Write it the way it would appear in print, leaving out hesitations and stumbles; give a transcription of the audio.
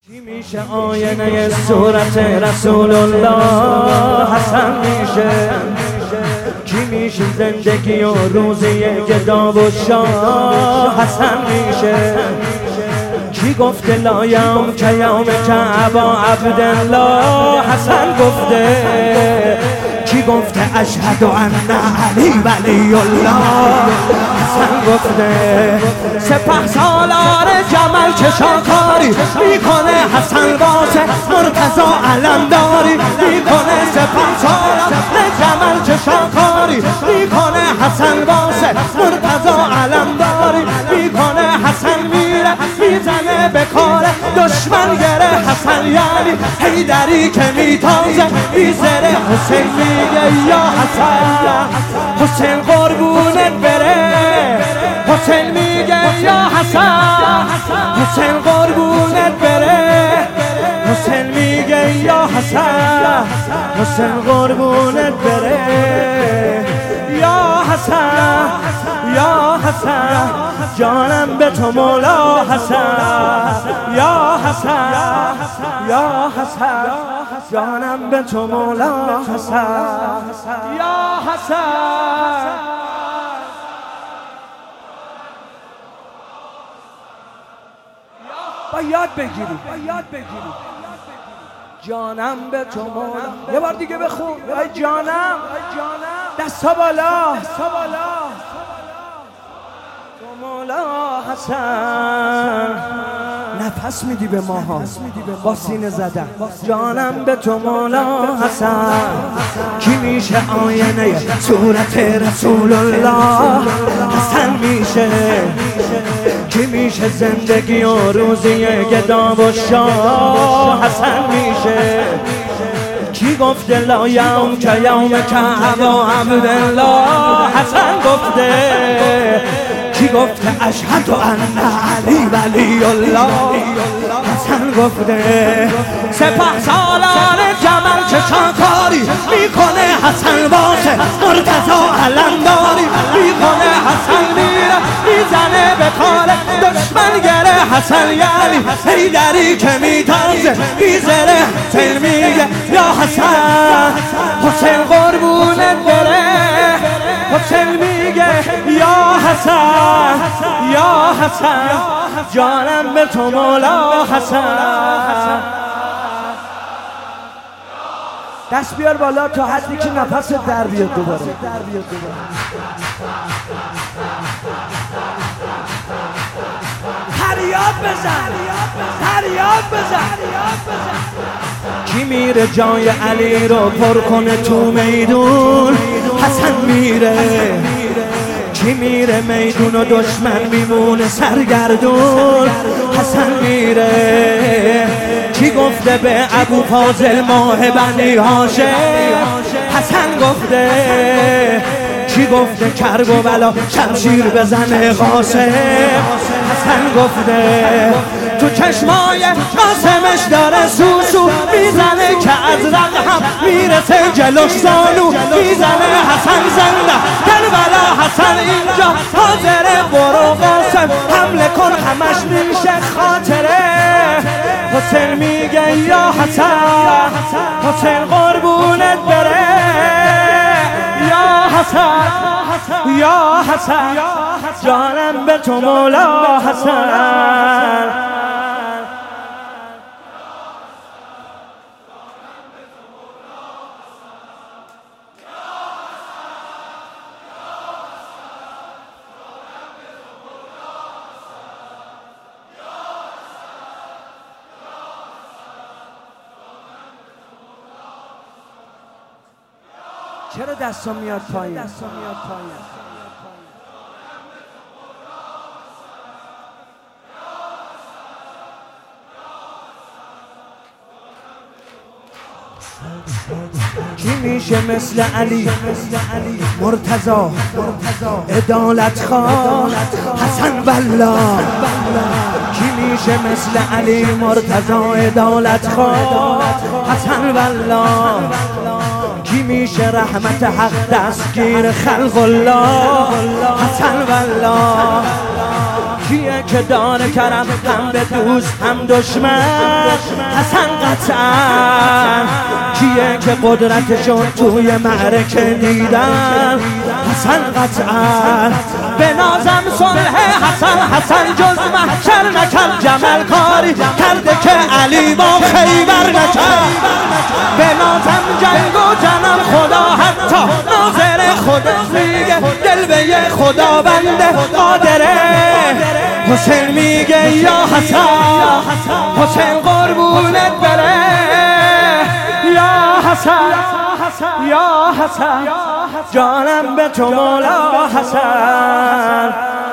کی میشه آینه صورت رسول الله حسن میشه؟ کی میشه زندگی و روزی گدا و شاه حسن میشه؟ کی گفته لا یوم که یوم که ابا عبدالله حسن گفته؟ کی گفته اشهد ان علی ولی الله حسن گفته؟ سپه سالار جمل چشاکاری میکنه حسن واسه مرتضی علمداری میکنه. سپه سالار جمل چشاکاری میکنه حسن واسه مرتضی علمداری میکنه. حسن میره میزنه به کار دشمن گره حسن یعنی حیدری که میتازه میزره. حسین میگه یا حسن حسین قربونت بره. حسین میگه یا حسن حسین قربونت بره. حسین میگه یا حسن حسین قربونت بره. یا حسن یا حسن جانم به تو مولا حسن. یا حسن یا حسن جانم به تو مولا حسن. یا حسن با یاد بگیری جانم به تو مولا. یه بار دیگه بخون ای جانم دستا بالا تو مولا حسن. نفس میدی به ماها با سینه زدن. جانم به تو مولا حسن. کی میشه آینه صورت رسول الله حسن میشه؟ کی میشه زندگی و روزی گدا و شاه حسن میشه؟ کی گفته لا یوم که یوم که ابا عبدالله حسن گفته؟ کی گفته اشهد ان علی ولی الله حسن گفته؟ سپه سالار جمل چشاکاری میکنه حسن واسه مرتضی علمداری میکنه. حسن میره میزنه به کار دشمن گره حسن یعنی حیدری که میتازه میزره. حسین میگه یا حسن حسین قربونت بره. حسین میگه یا حسن یا حسن جانم به تو مولا حسن. دست بیار بالا تا حدی که نفس در بیاد دوباره. فریاد بزن. کی میره جای علی رو پر کنه تو میدون حسن میره؟ کی میره میدون و دشمن میمونه سرگردون حسن میره؟ کی گفته به ابو فاضل ماه بنی هاشم حسن گفته؟ کی گفته کرب و بلا شمشیر بزنه قاسم حسن گفته؟ تو چشمای قاسمش داره سوسو میزنه که از رقم میرسه جلوش زانو میزنه. حسن زنده کربلا حسن اینجا حاضره. برو قاسم حمله کن همش میشه خاطره. حسین میگه یا حسن حسین قربونت بره. یا حسن یا حسن جانم به تو مولا حسن. چرا دستم میاد پایین؟ کی میشه مثل علی مرتضی عدالت خواه حسن والله؟ کی میشه مثل علی مرتضی عدالت خواه حسن والله؟ کی میشه رحمت حق دستگیر خلق الله حسن والله؟ کیه که داره کرم هم به دوست هم دشمن حسن قطعا کیه که قدرتشون توی معرکه دیدن حسن قطعا به نازم صلح حسن جز محشر نکرد جمل کاری کرده که علی با خیبر نکرد به نازم جنگ و جنم خدا حتی ناظر خودش میگه دل به یه خدا بنده قادره حسین میگه یا حسن حسین قربونت بره یا حسن یا حسن جانم به تو مولا حسن